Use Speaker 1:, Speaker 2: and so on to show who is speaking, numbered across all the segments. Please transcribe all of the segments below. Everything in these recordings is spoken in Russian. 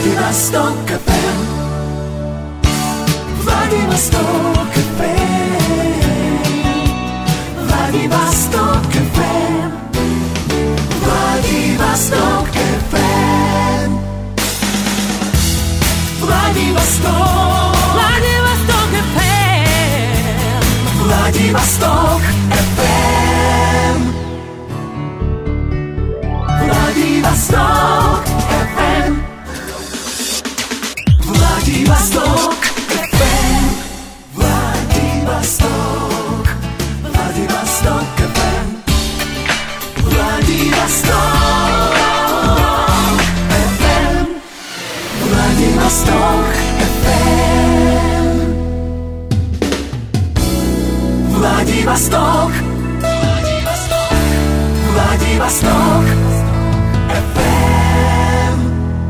Speaker 1: Владивосток FM. Владивосток FM. Владивосток FM. Владивосток FM. Владивосток.
Speaker 2: Владивосток FM.
Speaker 1: Владивосток FM. Владивосток FM. Владивосток FM. Владивосток. Владивосток FM. Владивосток FM. Владивосток FM. Владивосток. Владивосток FM.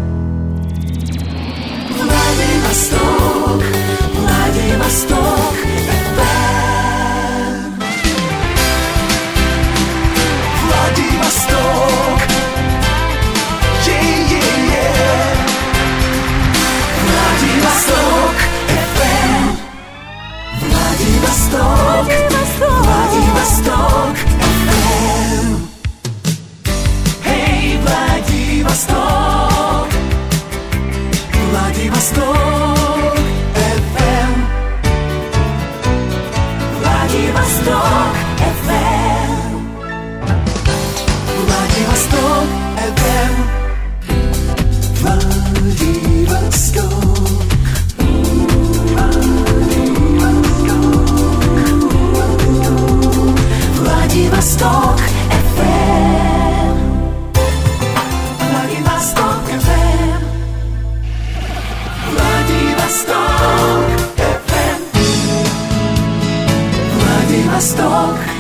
Speaker 1: Владивосток. Владивосток FM. Владивосток. Yeah. Владивосток FM. Владивосток. Владивосток FM. Hey, Владивосток. Владивосток FM. Владивосток FM. Владивосток FM. Владивосток FM. Владивосток FM. Владивосток FM. Владивосток.